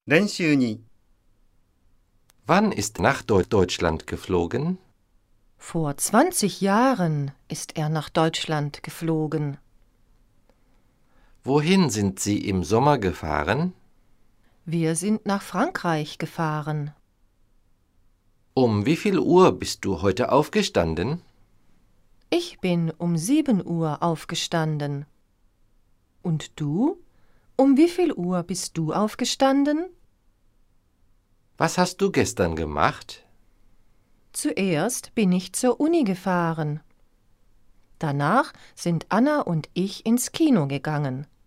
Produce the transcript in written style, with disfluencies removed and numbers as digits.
練習に Wann ist nach Deutschland geflogen? Vor 20 Jahren ist er nach Deutschland geflogen. Wohin sind Sie im Sommer gefahren? Wir sind nach Frankreich gefahren. Um wie viel Uhr bist du heute aufgestanden? Ich bin um 7 Uhr aufgestanden. Und du? Um wie viel Uhr bist du aufgestanden? Was hast du gestern gemacht? Zuerst bin ich zur Uni gefahren. Danach sind Anna und ich ins Kino gegangen.